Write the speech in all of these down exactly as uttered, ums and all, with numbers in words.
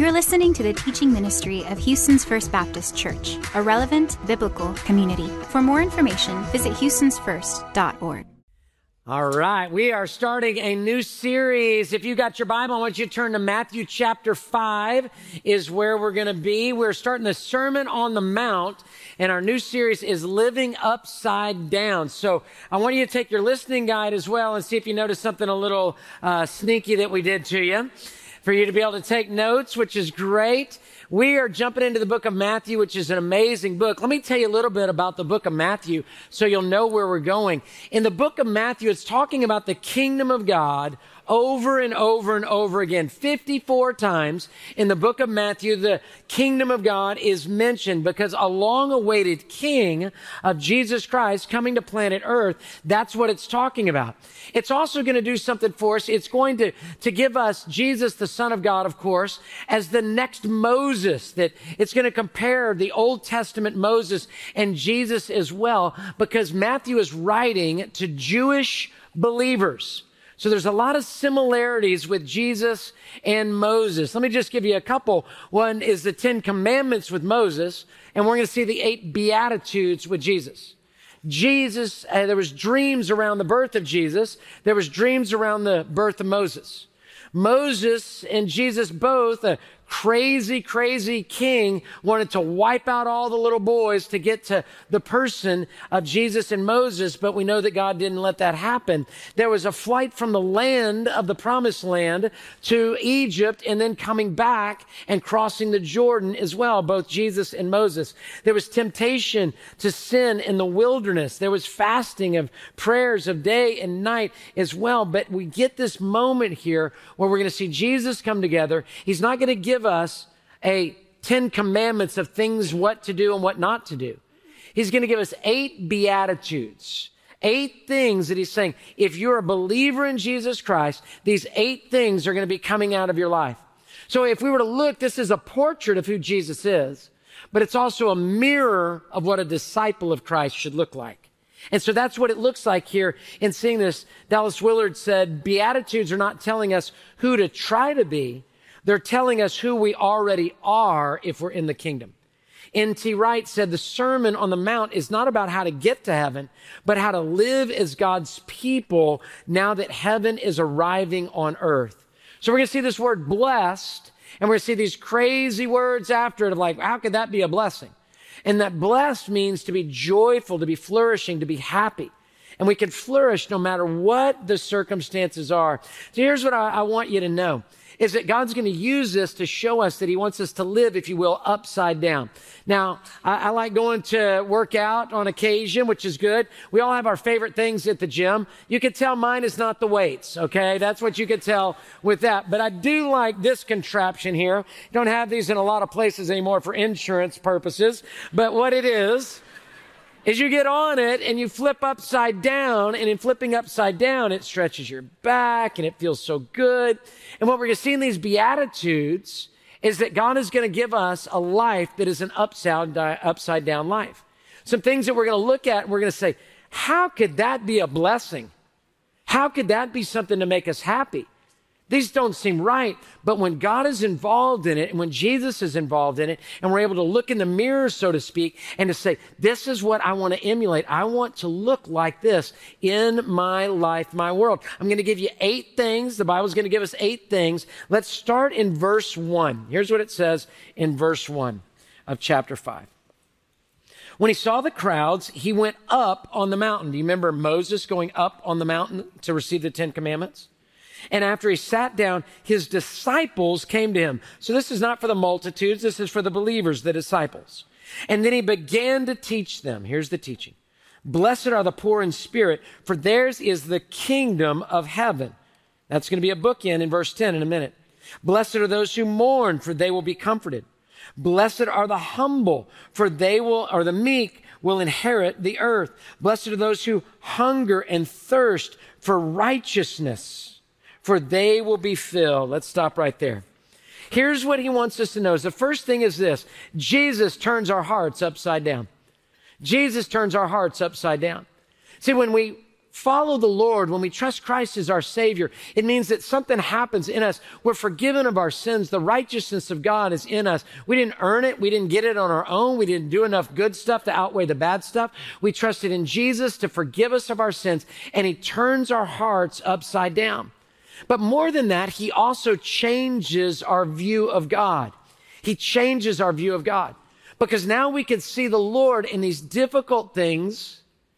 You're listening to the teaching ministry of Houston's First Baptist Church, a relevant biblical community. For more information, visit houstons first dot org. All right, we are starting a new series. If you got your Bible, I want you to turn to Matthew chapter five is where we're going to be. We're starting the Sermon on the Mount, and our new series is Living Upside Down. So I want you to take your listening guide as well and see if you notice something a little uh, sneaky that we did to you, for you to be able to take notes, which is great. We are jumping into the book of Matthew, which is an amazing book. Let me tell you a little bit about the book of Matthew so you'll know where we're going. In the book of Matthew, it's talking about the kingdom of God over and over and over again. fifty-four times in the book of Matthew, the kingdom of God is mentioned because a long-awaited king of Jesus Christ coming to planet Earth, that's what it's talking about. It's also going to do something for us. It's going to, to give us Jesus, the Son of God, of course, as the next Moses, that it's going to compare the Old Testament Moses and Jesus as well, because Matthew is writing to Jewish believers. So there's a lot of similarities with Jesus and Moses. Let me just give you a couple. One is the Ten Commandments with Moses, and we're going to see the eight Beatitudes with Jesus. Jesus, uh, there was dreams around the birth of Jesus. There was dreams around the birth of Moses. Moses and Jesus both, a crazy, crazy king, wanted to wipe out all the little boys to get to the person of Jesus and Moses, but we know that God didn't let that happen. There was a flight from the land of the promised land to Egypt and then coming back and crossing the Jordan as well, both Jesus and Moses. There was temptation to sin in the wilderness. There was fasting of prayers of day and night as well, but we get this moment here where we're going to see Jesus come together. He's not going to give us a Ten Commandments of things what to do and what not to do. He's going to give us eight Beatitudes, eight things that he's saying, if you're a believer in Jesus Christ, these eight things are going to be coming out of your life. So if we were to look, this is a portrait of who Jesus is, but it's also a mirror of what a disciple of Christ should look like. And so that's what it looks like here in seeing this. Dallas Willard said, Beatitudes are not telling us who to try to be. They're telling us who we already are if we're in the kingdom. N T Wright said the Sermon on the Mount is not about how to get to heaven, but how to live as God's people now that heaven is arriving on earth. So we're going to see this word blessed, and we're going to see these crazy words after it of like, how could that be a blessing? And that blessed means to be joyful, to be flourishing, to be happy. And we can flourish no matter what the circumstances are. So here's what I, I want you to know, is that God's going to use this to show us that he wants us to live, if you will, upside down. Now, I, I like going to work out on occasion, which is good. We all have our favorite things at the gym. You can tell mine is not the weights, okay? That's what you can tell with that. But I do like this contraption here. Don't have these in a lot of places anymore for insurance purposes. But what it is, is you get on it and you flip upside down, and in flipping upside down, it stretches your back and it feels so good. And what we're going to see in these Beatitudes is that God is going to give us a life that is an upside, upside down life. Some things that we're going to look at and we're going to say, how could that be a blessing? How could that be something to make us happy? These don't seem right, but when God is involved in it and when Jesus is involved in it and we're able to look in the mirror, so to speak, and to say, this is what I want to emulate. I want to look like this in my life, my world. I'm going to give you eight things. The Bible's going to give us eight things. Let's start in verse one. Here's what it says in verse one of chapter five. When he saw the crowds, he went up on the mountain. Do you remember Moses going up on the mountain to receive the Ten Commandments? And after he sat down, his disciples came to him. So this is not for the multitudes. This is for the believers, the disciples. And then he began to teach them. Here's the teaching. Blessed are the poor in spirit, for theirs is the kingdom of heaven. That's going to be a bookend in verse ten in a minute. Blessed are those who mourn, for they will be comforted. Blessed are the humble, for they will, or the meek will inherit the earth. Blessed are those who hunger and thirst for righteousness, for they will be filled. Let's stop right there. Here's what he wants us to know. The first thing is this. Jesus turns our hearts upside down. Jesus turns our hearts upside down. See, when we follow the Lord, when we trust Christ as our Savior, it means that something happens in us. We're forgiven of our sins. The righteousness of God is in us. We didn't earn it. We didn't get it on our own. We didn't do enough good stuff to outweigh the bad stuff. We trusted in Jesus to forgive us of our sins, and he turns our hearts upside down. But more than that, he also changes our view of God. He changes our view of God because now we can see the Lord in these difficult things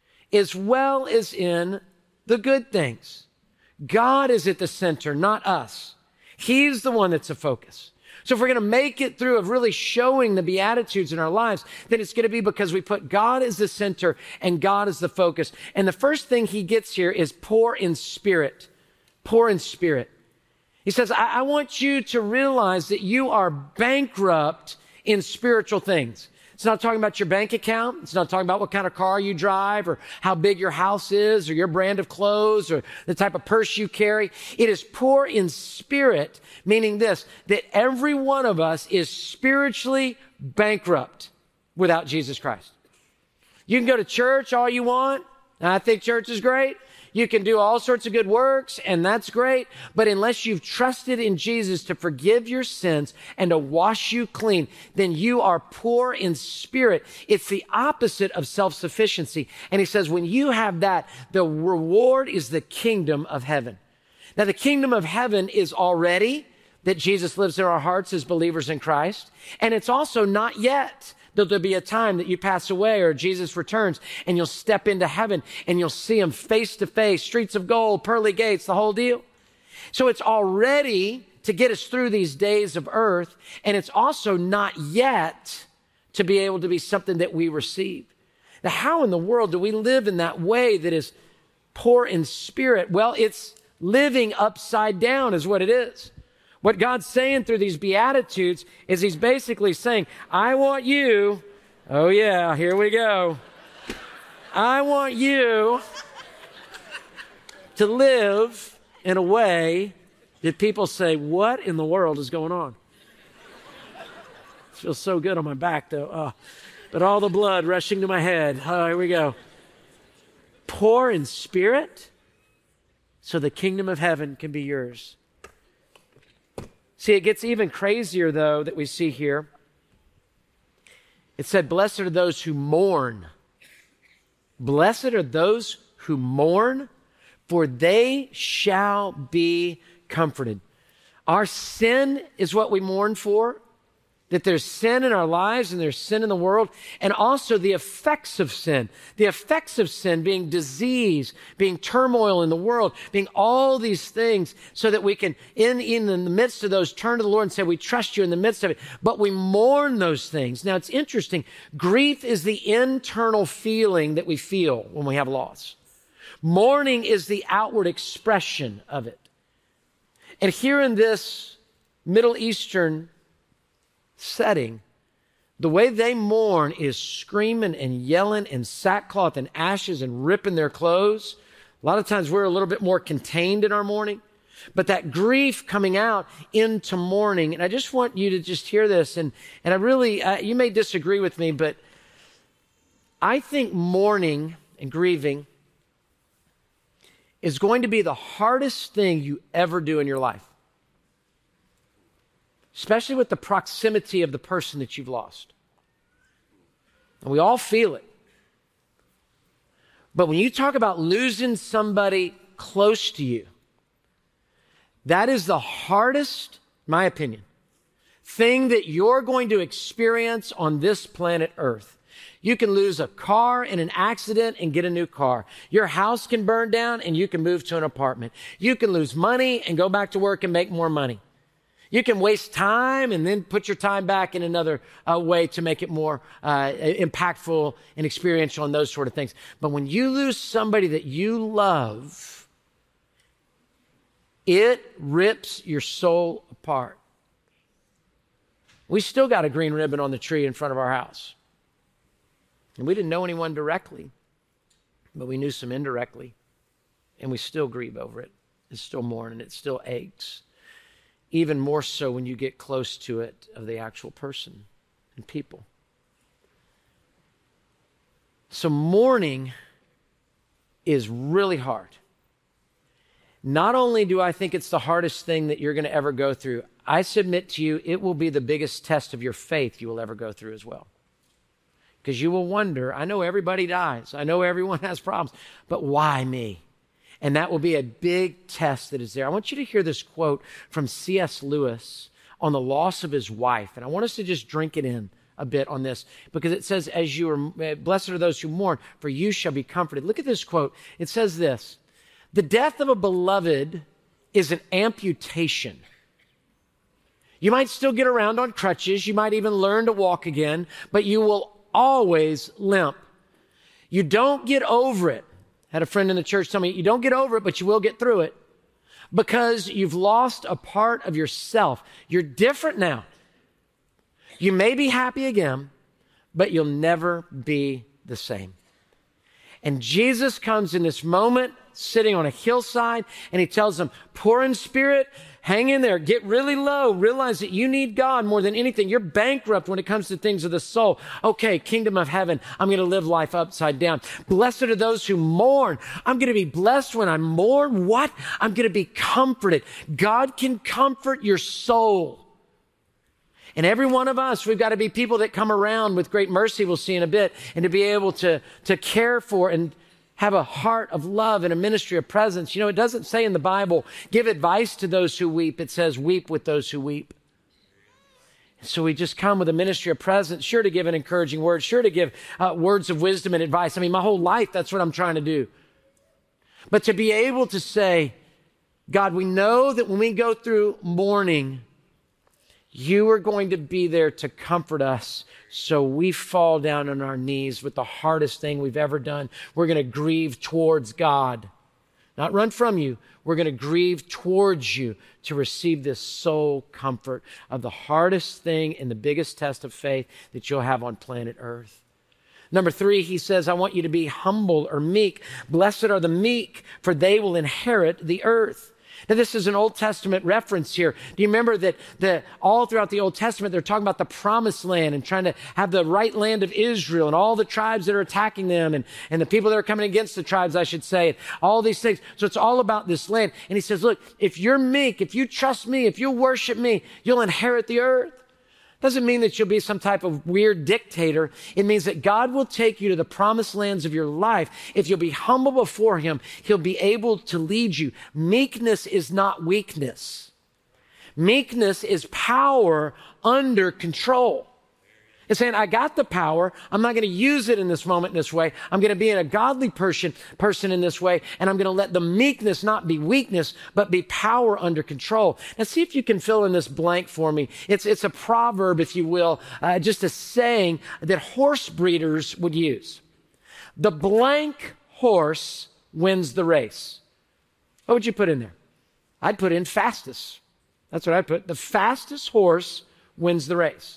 as well as in the good things. God is at the center, not us. He's the one that's a focus. So if we're going to make it through of really showing the Beatitudes in our lives, then it's going to be because we put God as the center and God as the focus. And the first thing he gets here is poor in spirit. Poor in spirit. He says, I, I want you to realize that you are bankrupt in spiritual things. It's not talking about your bank account. It's not talking about what kind of car you drive or how big your house is or your brand of clothes or the type of purse you carry. It is poor in spirit, meaning this, that every one of us is spiritually bankrupt without Jesus Christ. You can go to church all you want, and I think church is great. You can do all sorts of good works, and that's great. But unless you've trusted in Jesus to forgive your sins and to wash you clean, then you are poor in spirit. It's the opposite of self-sufficiency. And he says, when you have that, the reward is the kingdom of heaven. Now, the kingdom of heaven is already that Jesus lives in our hearts as believers in Christ. And it's also not yet. There'll be a time that you pass away or Jesus returns and you'll step into heaven and you'll see him face to face, streets of gold, pearly gates, the whole deal. So it's already to get us through these days of earth, and it's also not yet to be able to be something that we receive. Now, how in the world do we live in that way that is poor in spirit? Well, it's living upside down is what it is. What God's saying through these Beatitudes is he's basically saying, I want you, oh yeah, here we go. I want you to live in a way that people say, what in the world is going on? It feels so good on my back though. Oh, but all the blood rushing to my head. Oh, here we go. Poor in spirit so the kingdom of heaven can be yours. See, it gets even crazier, though, that we see here. It said, blessed are those who mourn. Blessed are those who mourn, for they shall be comforted. Our sin is what we mourn for, that there's sin in our lives and there's sin in the world, and also the effects of sin. The effects of sin being disease, being turmoil in the world, being all these things so that we can, in, in the midst of those, turn to the Lord and say, we trust you in the midst of it. But we mourn those things. Now, it's interesting. Grief is the internal feeling that we feel when we have loss. Mourning is the outward expression of it. And here in this Middle Eastern setting, the way they mourn is screaming and yelling and sackcloth and ashes and ripping their clothes. A lot of times we're a little bit more contained in our mourning, but that grief coming out into mourning. And I just want you to just hear this. And, and I really, uh, you may disagree with me, but I think mourning and grieving is going to be the hardest thing you ever do in your life. Especially with the proximity of the person that you've lost. And we all feel it. But when you talk about losing somebody close to you, that is the hardest, in my opinion, thing that you're going to experience on this planet Earth. You can lose a car in an accident and get a new car. Your house can burn down and you can move to an apartment. You can lose money and go back to work and make more money. You can waste time and then put your time back in another uh, way to make it more uh, impactful and experiential and those sort of things. But when you lose somebody that you love, it rips your soul apart. We still got a green ribbon on the tree in front of our house. And we didn't know anyone directly, but we knew some indirectly. And we still grieve over it. It's still mourn and it still aches. Even more so when you get close to it of the actual person and people. So mourning is really hard. Not only do I think it's the hardest thing that you're going to ever go through, I submit to you it will be the biggest test of your faith you will ever go through as well. Because you will wonder, I know everybody dies. I know everyone has problems, but why me? And that will be a big test that is there. I want you to hear this quote from C S Lewis on the loss of his wife. And I want us to just drink it in a bit on this, because it says, as you are, blessed are those who mourn, for you shall be comforted. Look at this quote. It says this: the death of a beloved is an amputation. You might still get around on crutches. You might even learn to walk again, but you will always limp. You don't get over it. I had a friend in the church tell me, you don't get over it, but you will get through it, because you've lost a part of yourself. You're different now. You may be happy again, but you'll never be the same. And Jesus comes in this moment, sitting on a hillside, and he tells them, poor in spirit, hang in there, get really low, realize that you need God more than anything. You're bankrupt when it comes to things of the soul. Okay, kingdom of heaven, I'm going to live life upside down. Blessed are those who mourn. I'm going to be blessed when I mourn. What? I'm going to be comforted. God can comfort your soul. And every one of us, we've got to be people that come around with great mercy, we'll see in a bit, and to be able to, to care for and have a heart of love and a ministry of presence. You know, it doesn't say in the Bible, give advice to those who weep. It says, weep with those who weep. And so we just come with a ministry of presence, sure to give an encouraging word, sure to give uh, words of wisdom and advice. I mean, my whole life, that's what I'm trying to do. But to be able to say, God, we know that when we go through mourning, you are going to be there to comfort us. So we fall down on our knees with the hardest thing we've ever done. We're going to grieve towards God, not run from you. We're going to grieve towards you to receive this soul comfort of the hardest thing and the biggest test of faith that you'll have on planet Earth. Number three, he says, I want you to be humble or meek. Blessed are the meek, for they will inherit the earth. Now, this is an Old Testament reference here. Do you remember that the, all throughout the Old Testament, they're talking about the promised land and trying to have the right land of Israel and all the tribes that are attacking them and, and the people that are coming against the tribes, I should say, and all these things. So it's all about this land. And he says, look, if you're meek, if you trust me, if you worship me, you'll inherit the earth. Doesn't mean that you'll be some type of weird dictator. It means that God will take you to the promised lands of your life. If you'll be humble before him, he'll be able to lead you. Meekness is not weakness. Meekness is power under control. It's saying, I got the power. I'm not going to use it in this moment in this way. I'm going to be a godly person, person in this way, and I'm going to let the meekness not be weakness, but be power under control. Now, see if you can fill in this blank for me. It's, it's a proverb, if you will, uh, just a saying that horse breeders would use. The blank horse wins the race. What would you put in there? I'd put in fastest. That's what I'd put. The fastest horse wins the race.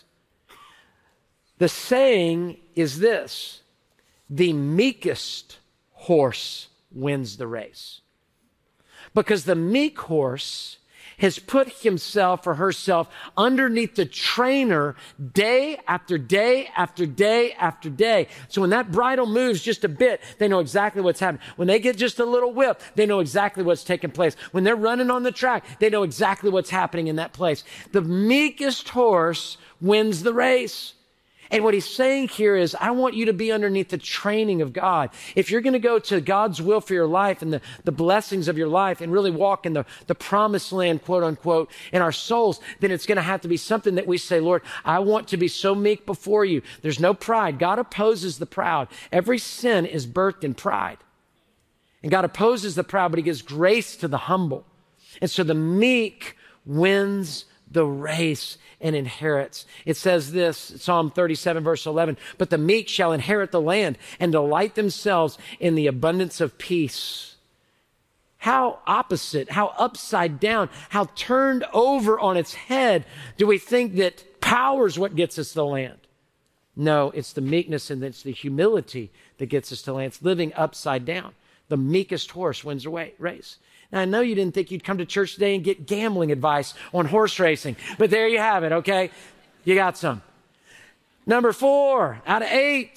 The saying is this: the meekest horse wins the race. Because the meek horse has put himself or herself underneath the trainer day after day after day after day. So when that bridle moves just a bit, they know exactly what's happening. When they get just a little whip, they know exactly what's taking place. When they're running on the track, they know exactly what's happening in that place. The meekest horse wins the race. And what he's saying here is, I want you to be underneath the training of God. If you're going to go to God's will for your life and the, the blessings of your life and really walk in the, the promised land, quote unquote, in our souls, then it's going to have to be something that we say, Lord, I want to be so meek before you. There's no pride. God opposes the proud. Every sin is birthed in pride. And God opposes the proud, but he gives grace to the humble. And so the meek wins the race and inherits. It says this, Psalm thirty-seven, verse eleven, but the meek shall inherit the land and delight themselves in the abundance of peace. How opposite, how upside down, how turned over on its head do we think that power is what gets us the land? No, it's the meekness and it's the humility that gets us to land. It's living upside down. The meekest horse wins the race. Now, I know you didn't think you'd come to church today and get gambling advice on horse racing, but there you have it, okay? You got some. Number four, out of eight,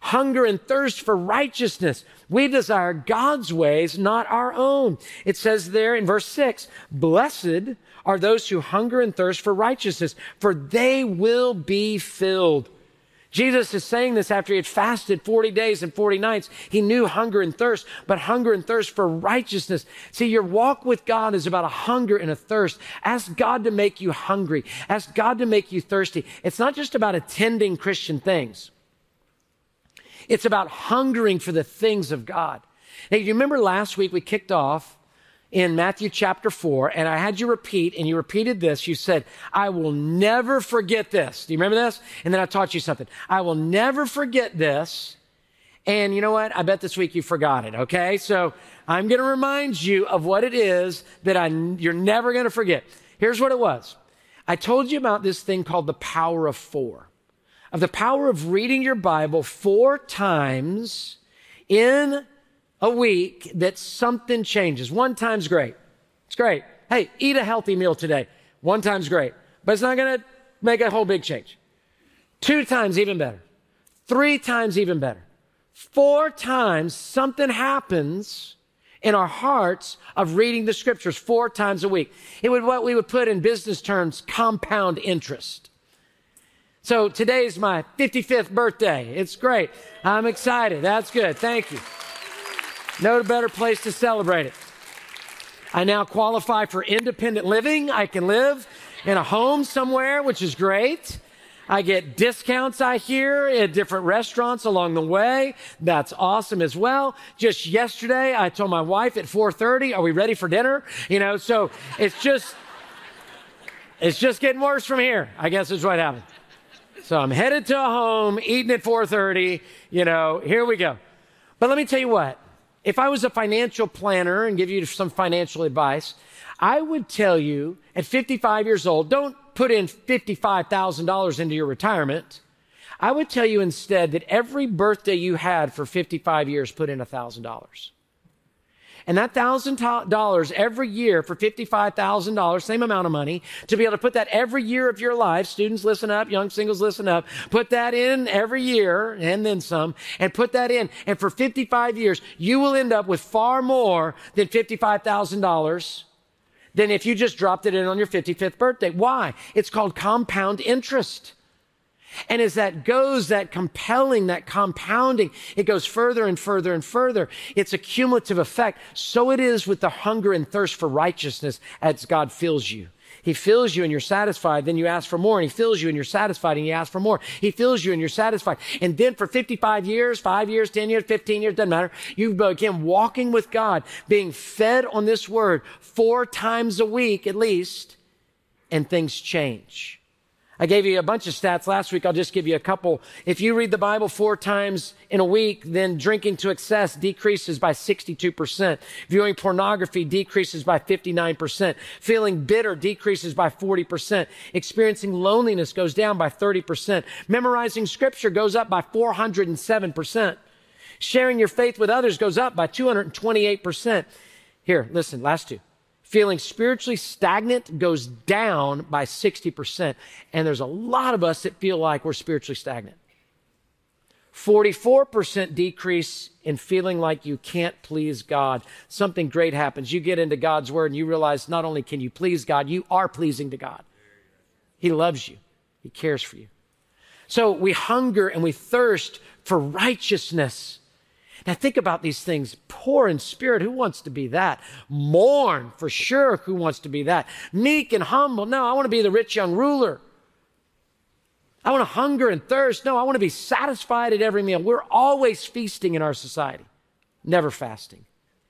hunger and thirst for righteousness. We desire God's ways, not our own. It says there in verse six, blessed are those who hunger and thirst for righteousness, for they will be filled. Jesus is saying this after he had fasted forty days and forty nights. He knew hunger and thirst, but hunger and thirst for righteousness. See, your walk with God is about a hunger and a thirst. Ask God to make you hungry. Ask God to make you thirsty. It's not just about attending Christian things. It's about hungering for the things of God. Now, you remember last week we kicked off in Matthew chapter four, and I had you repeat, and you repeated this. You said, I will never forget this. Do you remember this? And then I taught you something. I will never forget this. And you know what? I bet this week you forgot it, okay? So I'm going to remind you of what it is that I, you're never going to forget. Here's what it was. I told you about this thing called the power of four. Of the power of reading your Bible four times in a week that something changes. One time's great. It's great. Hey, eat a healthy meal today. One time's great. But it's not going to make a whole big change. Two times, even better. Three times, even better. Four times, something happens in our hearts of reading the scriptures four times a week. It would what we would put in business terms, compound interest. So today's my fifty-fifth birthday. It's great. I'm excited. That's good. Thank you. No better place to celebrate it. I now qualify for independent living. I can live in a home somewhere, which is great. I get discounts, I hear, at different restaurants along the way. That's awesome as well. Just yesterday, I told my wife at four thirty, are we ready for dinner? You know, so it's just, it's just getting worse from here, I guess is what happened. So I'm headed to a home, eating at four thirty, you know, here we go. But let me tell you what, if I was a financial planner and give you some financial advice, I would tell you at fifty-five years old, don't put in fifty-five thousand dollars into your retirement. I would tell you instead that every birthday you had for fifty-five years, put in one thousand dollars. And that one thousand dollars every year for fifty-five thousand dollars, same amount of money, to be able to put that every year of your life, students listen up, young singles listen up, put that in every year and then some, and put that in. And for fifty-five years, you will end up with far more than fifty-five thousand dollars than if you just dropped it in on your fifty-fifth birthday. Why? It's called compound interest. And as that goes, that compelling, that compounding, it goes further and further and further. It's a cumulative effect. So it is with the hunger and thirst for righteousness as God fills you. He fills you and you're satisfied. Then you ask for more, and he fills you and you're satisfied, and you ask for more. He fills you and you're satisfied. And then for fifty-five years, five years, ten years, fifteen years, doesn't matter. You begin walking with God, being fed on this word four times a week at least, and things change. I gave you a bunch of stats last week. I'll just give you a couple. If you read the Bible four times in a week, then drinking to excess decreases by sixty-two percent. Viewing pornography decreases by fifty-nine percent. Feeling bitter decreases by forty percent. Experiencing loneliness goes down by thirty percent. Memorizing scripture goes up by four hundred seven percent. Sharing your faith with others goes up by two hundred twenty-eight percent. Here, listen, last two. Feeling spiritually stagnant goes down by sixty percent. And there's a lot of us that feel like we're spiritually stagnant. forty-four percent decrease in feeling like you can't please God. Something great happens. You get into God's word and you realize not only can you please God, you are pleasing to God. He loves you. He cares for you. So we hunger and we thirst for righteousness. Now think about these things. Poor in spirit, who wants to be that? Mourn, for sure, who wants to be that? Meek and humble, no, I want to be the rich young ruler. I want to hunger and thirst. No, I want to be satisfied at every meal. We're always feasting in our society, never fasting.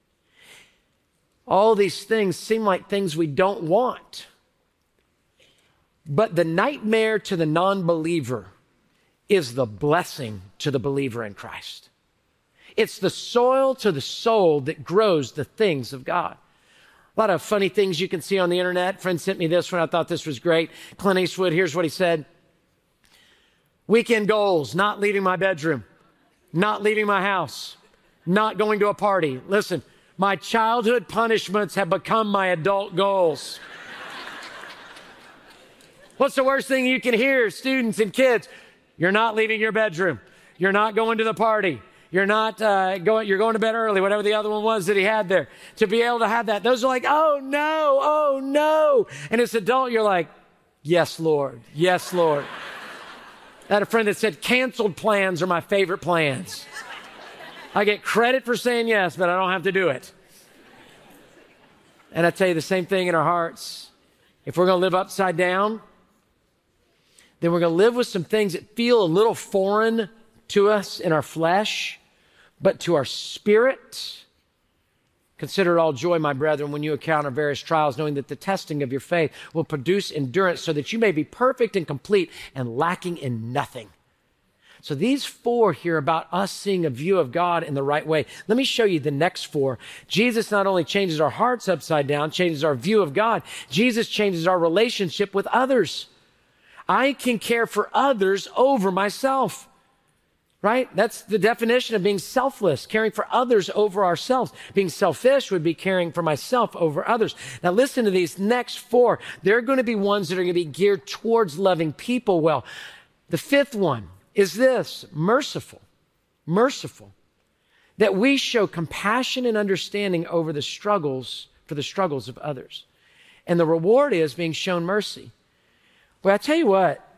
All these things seem like things we don't want. But the nightmare to the non-believer is the blessing to the believer in Christ. It's the soil to the soul that grows the things of God. A lot of funny things you can see on the internet. Friend sent me this one. I thought this was great. Clint Eastwood, here's what he said. Weekend goals, not leaving my bedroom, not leaving my house, not going to a party. Listen, my childhood punishments have become my adult goals. What's the worst thing you can hear, students and kids? You're not leaving your bedroom. You're not going to the party. You're not uh, going, you're going to bed early, whatever the other one was that he had there. To be able to have that, those are like, oh no, oh no. And as an adult, you're like, yes, Lord, yes, Lord. I had a friend that said, canceled plans are my favorite plans. I get credit for saying yes, but I don't have to do it. And I tell you the same thing in our hearts. If we're going to live upside down, then we're going to live with some things that feel a little foreign to us in our flesh, but to our spirit. Consider it all joy, my brethren, when you encounter various trials, knowing that the testing of your faith will produce endurance so that you may be perfect and complete and lacking in nothing. So these four here about us seeing a view of God in the right way. Let me show you the next four. Jesus not only changes our hearts upside down, changes our view of God, Jesus changes our relationship with others. I can care for others over myself. Right? That's the definition of being selfless, caring for others over ourselves. Being selfish would be caring for myself over others. Now listen to these next four. They're going to be ones that are going to be geared towards loving people well. The fifth one is this, merciful, merciful. That we show compassion and understanding over the struggles, for the struggles of others. And the reward is being shown mercy. Well, I tell you what,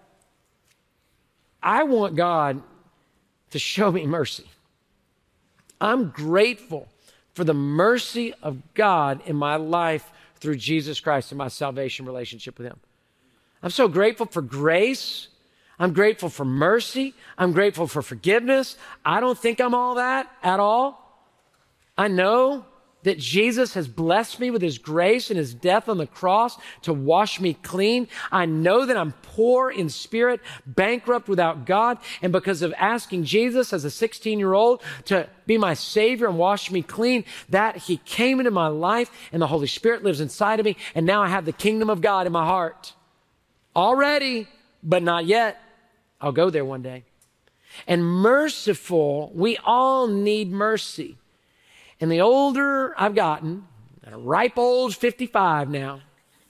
I want God to show me mercy. I'm grateful for the mercy of God in my life through Jesus Christ and my salvation relationship with Him. I'm so grateful for grace. I'm grateful for mercy. I'm grateful for forgiveness. I don't think I'm all that at all. I know that Jesus has blessed me with His grace and His death on the cross to wash me clean. I know that I'm poor in spirit, bankrupt without God, and because of asking Jesus as a sixteen-year-old to be my Savior and wash me clean, that He came into my life and the Holy Spirit lives inside of me, and now I have the kingdom of God in my heart. Already, but not yet. I'll go there one day. And merciful, we all need mercy. And the older I've gotten, at a ripe old fifty-five now,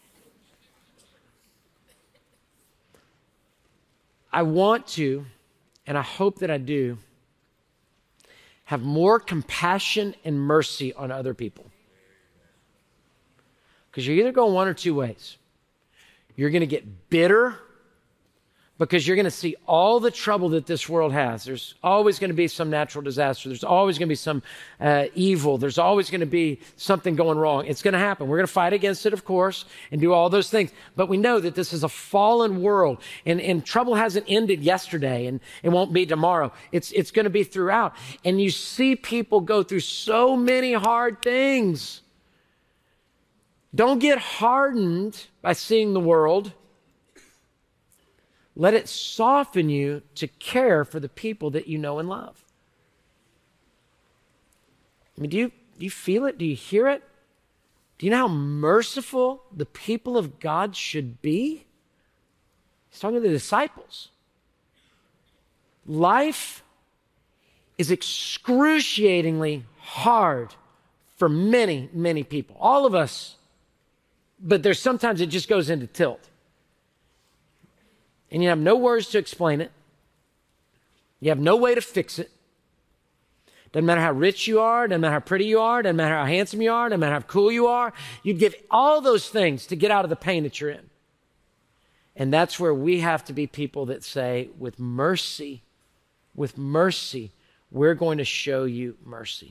I want to, and I hope that I do, have more compassion and mercy on other people. Because you're either going one or two ways. You're going to get bitter because you're going to see all the trouble that this world has. There's always going to be some natural disaster. There's always going to be some uh, evil. There's always going to be something going wrong. It's going to happen. We're going to fight against it, of course, and do all those things. But we know that this is a fallen world, and, and trouble hasn't ended yesterday, and it won't be tomorrow. It's, it's going to be throughout. And you see people go through so many hard things. Don't get hardened by seeing the world. Let it soften you to care for the people that you know and love. I mean, do you, do you feel it? Do you hear it? Do you know how merciful the people of God should be? He's talking to the disciples. Life is excruciatingly hard for many, many people. All of us, but there's sometimes it just goes into tilt. And you have no words to explain it. You have no way to fix it. Doesn't matter how rich you are, doesn't matter how pretty you are, doesn't matter how handsome you are, doesn't matter how cool you are. You'd give all those things to get out of the pain that you're in. And that's where we have to be people that say, with mercy, with mercy, we're going to show you mercy.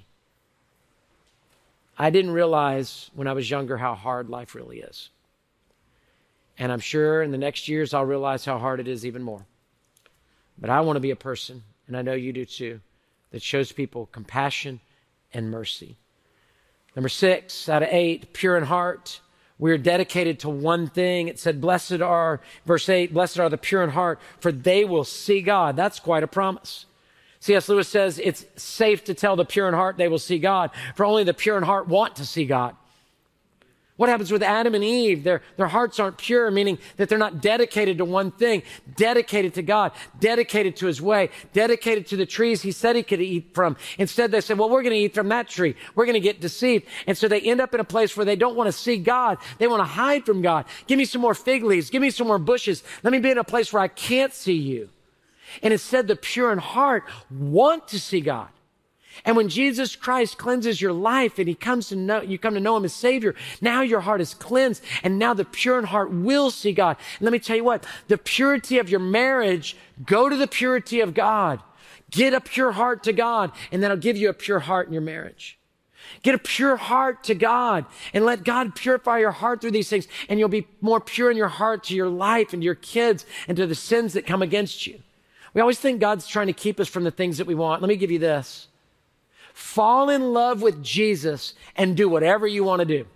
I didn't realize when I was younger how hard life really is. And I'm sure in the next years I'll realize how hard it is even more. But I want to be a person, and I know you do too, that shows people compassion and mercy. Number six out of eight, pure in heart. We're dedicated to one thing. It said, blessed are, verse eight, blessed are the pure in heart, for they will see God. That's quite a promise. C S Lewis says it's safe to tell the pure in heart they will see God, for only the pure in heart want to see God. What happens with Adam and Eve? Their, their hearts aren't pure, meaning that they're not dedicated to one thing, dedicated to God, dedicated to His way, dedicated to the trees He said He could eat from. Instead, they said, well, we're going to eat from that tree. We're going to get deceived. And so they end up in a place where they don't want to see God. They want to hide from God. Give me some more fig leaves. Give me some more bushes. Let me be in a place where I can't see you. And it said the pure in heart want to see God. And when Jesus Christ cleanses your life and he comes to know, you come to know him as Savior, now your heart is cleansed and now the pure in heart will see God. And let me tell you what, the purity of your marriage, go to the purity of God. Get a pure heart to God and that'll give you a pure heart in your marriage. Get a pure heart to God and let God purify your heart through these things and you'll be more pure in your heart to your life and to your kids and to the sins that come against you. We always think God's trying to keep us from the things that we want. Let me give you this. Fall in love with Jesus and do whatever you want to do.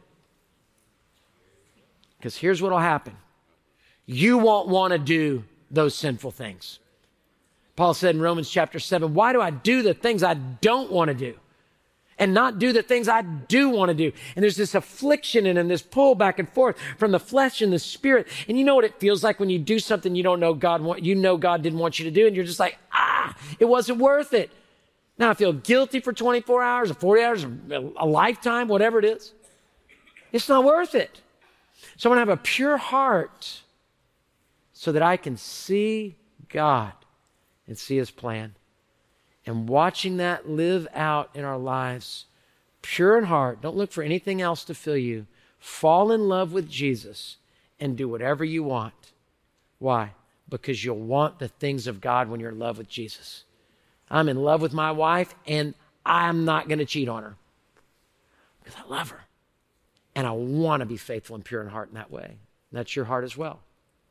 Because here's what will happen. You won't want to do those sinful things. Paul said in Romans chapter seven, why do I do the things I don't want to do and not do the things I do want to do? And there's this affliction and this pull back and forth from the flesh and the spirit. And you know what it feels like when you do something you don't know God want, you know God didn't want you to do, and you're just like, ah, it wasn't worth it. Now I feel guilty for twenty-four hours or forty hours, or a lifetime, whatever it is. It's not worth it. So I want to have a pure heart so that I can see God and see his plan. And watching that live out in our lives, pure in heart, don't look for anything else to fill you. Fall in love with Jesus and do whatever you want. Why? Because you'll want the things of God when you're in love with Jesus. I'm in love with my wife and I'm not going to cheat on her because I love her. And I want to be faithful and pure in heart in that way. And that's your heart as well.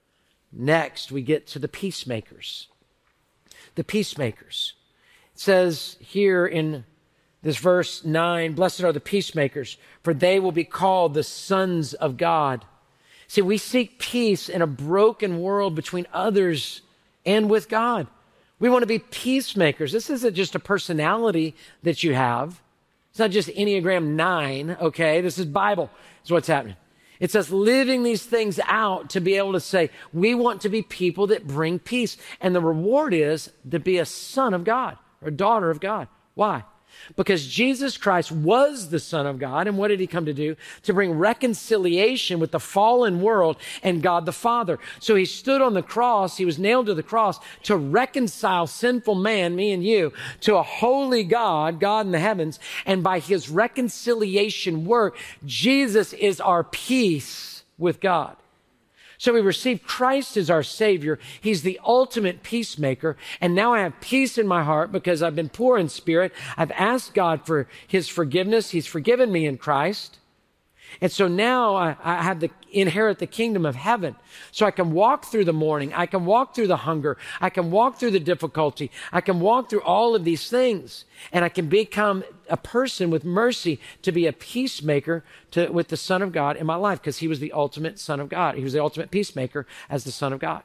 Next, we get to the peacemakers. The peacemakers. It says here in this verse nine, blessed are the peacemakers, for they will be called the sons of God. See, we seek peace in a broken world between others and with God. We want to be peacemakers. This isn't just a personality that you have. It's not just Enneagram nine, okay? This is Bible. It's what's happening. It's us living these things out to be able to say, we want to be people that bring peace. And the reward is to be a son of God or a daughter of God. Why? Because Jesus Christ was the Son of God. And what did he come to do? To bring reconciliation with the fallen world and God the Father. So he stood on the cross. He was nailed to the cross to reconcile sinful man, me and you, to a holy God, God in the heavens. And by his reconciliation work, Jesus is our peace with God. So we receive Christ as our Savior. He's the ultimate peacemaker. And now I have peace in my heart because I've been poor in spirit. I've asked God for his forgiveness. He's forgiven me in Christ. And so now I, I have to inherit the kingdom of heaven. So I can walk through the mourning. I can walk through the hunger. I can walk through the difficulty. I can walk through all of these things. And I can become a person with mercy to be a peacemaker to, with the Son of God in my life because he was the ultimate Son of God. He was the ultimate peacemaker as the Son of God.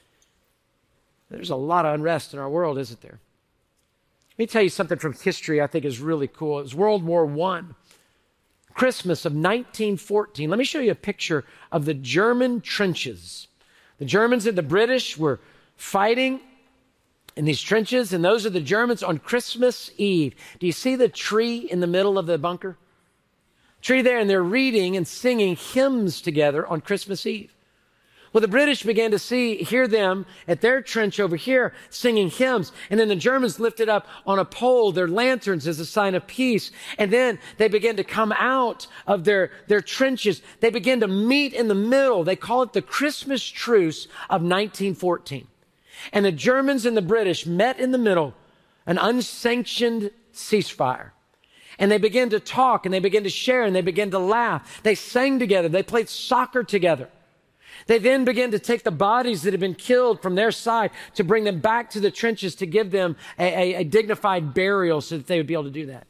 There's a lot of unrest in our world, isn't there? Let me tell you something from history I think is really cool. It was World War One. Christmas of nineteen fourteen. Let me show you a picture of the German trenches. The Germans and the British were fighting in these trenches, and those are the Germans on Christmas Eve. Do you see the tree in the middle of the bunker? Tree there, and they're reading and singing hymns together on Christmas Eve. Well, the British began to see, hear them at their trench over here singing hymns. And then the Germans lifted up on a pole their lanterns as a sign of peace. And then they began to come out of their, their trenches. They began to meet in the middle. They call it the Christmas truce of nineteen fourteen. And the Germans and the British met in the middle, an unsanctioned ceasefire. And they began to talk and they began to share and they began to laugh. They sang together. They played soccer together. They then began to take the bodies that had been killed from their side to bring them back to the trenches to give them a, a, a dignified burial so that they would be able to do that.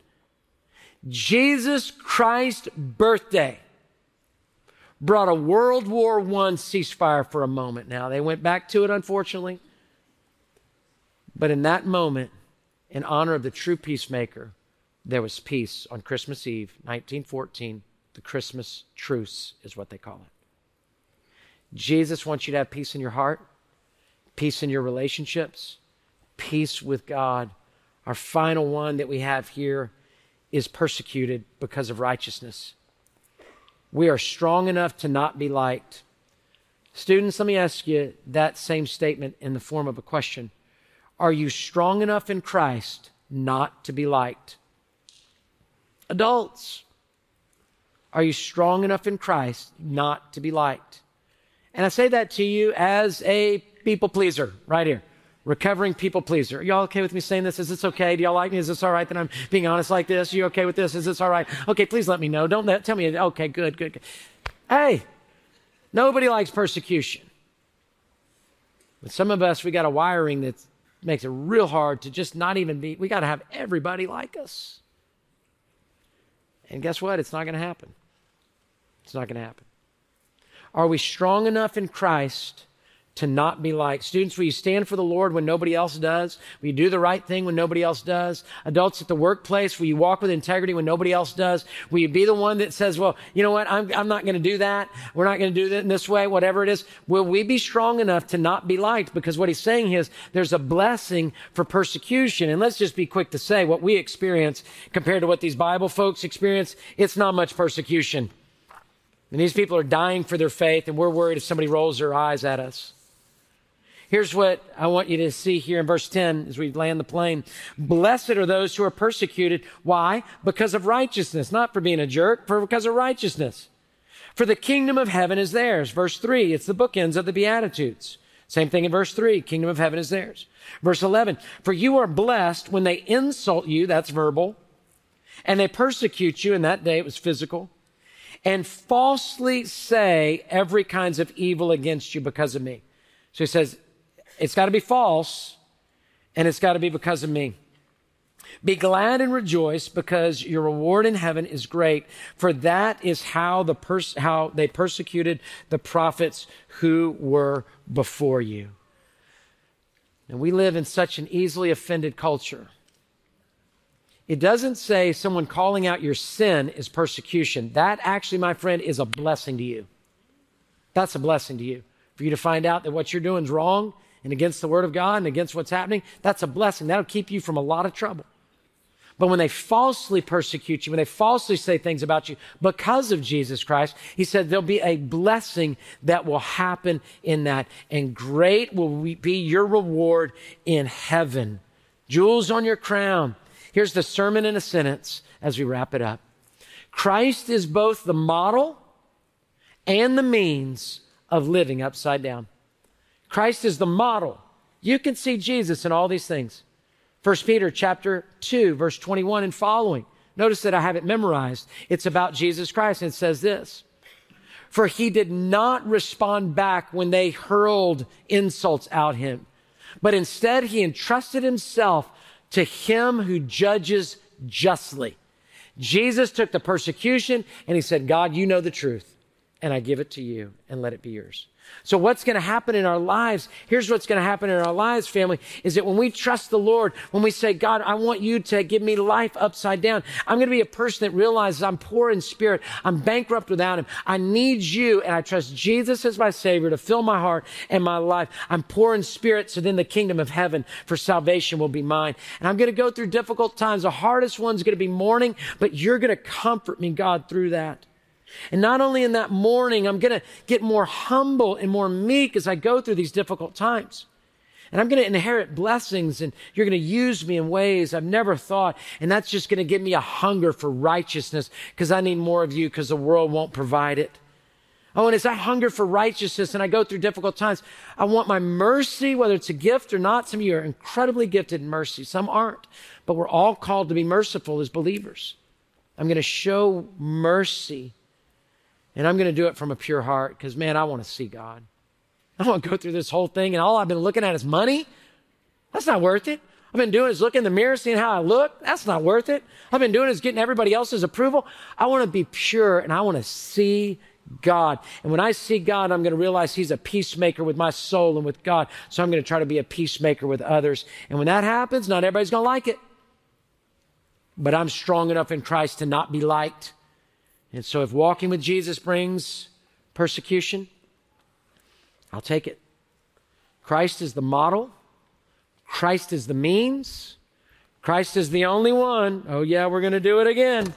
Jesus Christ's birthday brought a World War One ceasefire for a moment. Now, they went back to it, unfortunately. But in that moment, in honor of the true peacemaker, there was peace on Christmas Eve, nineteen fourteen. The Christmas truce is what they call it. Jesus wants you to have peace in your heart, peace in your relationships, peace with God. Our final one that we have here is persecuted because of righteousness. We are strong enough to not be liked. Students, let me ask you that same statement in the form of a question. Are you strong enough in Christ not to be liked? Adults, are you strong enough in Christ not to be liked? And I say that to you as a people pleaser right here. Recovering people pleaser. Are y'all okay with me saying this? Is this okay? Do y'all like me? Is this all right that I'm being honest like this? Are you okay with this? Is this all right? Okay, please let me know. Don't let, tell me, okay, good, good, good. Hey, nobody likes persecution. But some of us, we got a wiring that makes it real hard to just not even be, we got to have everybody like us. And guess what? It's not going to happen. It's not going to happen. Are we strong enough in Christ to not be liked? Students, will you stand for the Lord when nobody else does? Will you do the right thing when nobody else does? Adults at the workplace, will you walk with integrity when nobody else does? Will you be the one that says, well, you know what, I'm, I'm not going to do that. We're not going to do it in this way, whatever it is. Will we be strong enough to not be liked? Because what he's saying is there's a blessing for persecution. And let's just be quick to say what we experience compared to what these Bible folks experience, it's not much persecution. And these people are dying for their faith, and we're worried if somebody rolls their eyes at us. Here's what I want you to see here in verse ten as we land the plane. Blessed are those who are persecuted. Why? Because of righteousness. Not for being a jerk, but because of righteousness. For the kingdom of heaven is theirs. Verse three, it's the bookends of the Beatitudes. Same thing in verse three, kingdom of heaven is theirs. Verse eleven, for you are blessed when they insult you, that's verbal, and they persecute you, in that day it was physical, and falsely say every kinds of evil against you because of me. So he says, it's got to be false, and it's got to be because of me. Be glad and rejoice, because your reward in heaven is great, for that is how the pers- how they persecuted the prophets who were before you. And we live in such an easily offended culture. It doesn't say someone calling out your sin is persecution. That actually, my friend, is a blessing to you. That's a blessing to you. For you to find out that what you're doing is wrong and against the Word of God and against what's happening, that's a blessing. That'll keep you from a lot of trouble. But when they falsely persecute you, when they falsely say things about you because of Jesus Christ, he said there'll be a blessing that will happen in that. And great will be your reward in heaven. Jewels on your crown. Here's the sermon in a sentence as we wrap it up. Christ is both the model and the means of living upside down. Christ is the model. You can see Jesus in all these things. First Peter chapter two, verse twenty-one and following. Notice that I have it memorized. It's about Jesus Christ, and it says this. For he did not respond back when they hurled insults at him, but instead he entrusted himself to him who judges justly. Jesus took the persecution and he said, God, you know the truth, and I give it to you, and let it be yours. So what's going to happen in our lives? Here's what's going to happen in our lives, family, is that when we trust the Lord, when we say, God, I want you to give me life upside down, I'm going to be a person that realizes I'm poor in spirit. I'm bankrupt without him. I need you, and I trust Jesus as my Savior to fill my heart and my life. I'm poor in spirit, so then the kingdom of heaven for salvation will be mine. And I'm going to go through difficult times. The hardest one's going to be mourning, but you're going to comfort me, God, through that. And not only in that mourning, I'm going to get more humble and more meek as I go through these difficult times. And I'm going to inherit blessings, and you're going to use me in ways I've never thought. And that's just going to give me a hunger for righteousness, because I need more of you, because the world won't provide it. Oh, and as I hunger for righteousness and I go through difficult times, I want my mercy, whether it's a gift or not. Some of you are incredibly gifted in mercy. Some aren't. But we're all called to be merciful as believers. I'm going to show mercy. And I'm going to do it from a pure heart, because, man, I want to see God. I don't want to go through this whole thing, and all I've been looking at is money. That's not worth it. I've been doing is looking in the mirror, seeing how I look. That's not worth it. I've been doing is getting everybody else's approval. I want to be pure, and I want to see God. And when I see God, I'm going to realize he's a peacemaker with my soul and with God. So I'm going to try to be a peacemaker with others. And when that happens, not everybody's going to like it. But I'm strong enough in Christ to not be liked. And so if walking with Jesus brings persecution, I'll take it. Christ is the model. Christ is the means. Christ is the only one. Oh yeah, we're going to do it again.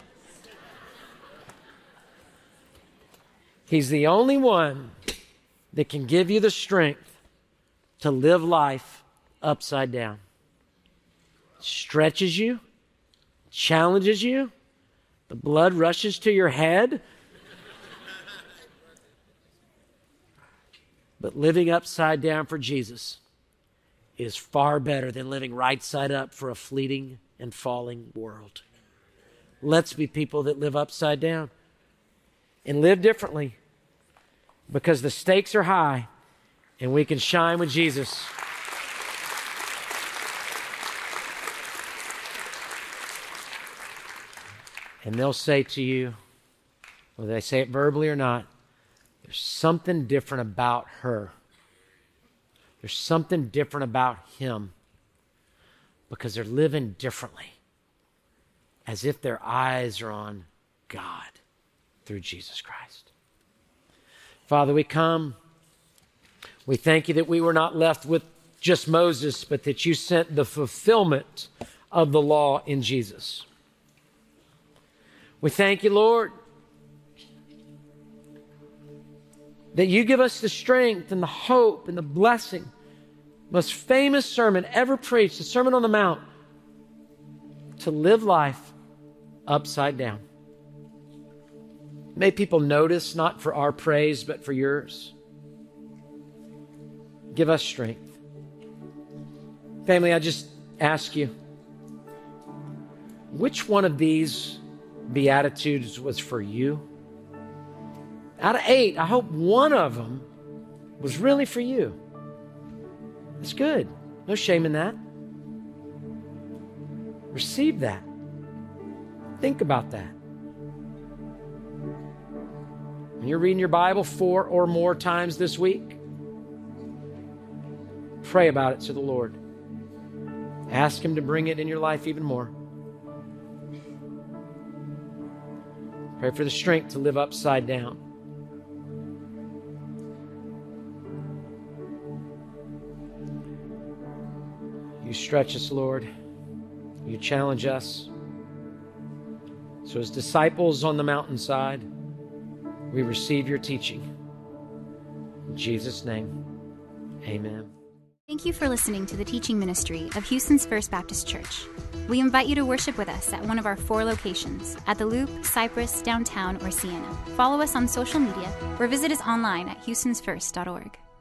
He's the only one that can give you the strength to live life upside down. stretches you, challenges you, the blood rushes to your head. But living upside down for Jesus is far better than living right side up for a fleeting and falling world. Let's be people that live upside down and live differently, because the stakes are high and we can shine with Jesus. And they'll say to you, whether they say it verbally or not, there's something different about her. There's something different about him, because they're living differently, as if their eyes are on God through Jesus Christ. Father, we come. We thank you that we were not left with just Moses, but that you sent the fulfillment of the law in Jesus. We thank you, Lord, that you give us the strength and the hope and the blessing. Most famous sermon ever preached, the Sermon on the Mount, to live life upside down. May people notice, not for our praise, but for yours. Give us strength. Family, I just ask you, which one of these Beatitudes was for you? Out of eight, I hope one of them was really for you. That's good. No shame in that. Receive that. Think about that. When you're reading your Bible four or more times this week, pray about it to the Lord. Ask him to bring it in your life even more. Pray for the strength to live upside down. You stretch us, Lord. You challenge us. So as disciples on the mountainside, we receive your teaching. In Jesus' name, amen. Thank you for listening to the teaching ministry of Houston's First Baptist Church. We invite you to worship with us at one of our four locations, at The Loop, Cypress, Downtown, or Sienna. Follow us on social media or visit us online at houstons first dot org.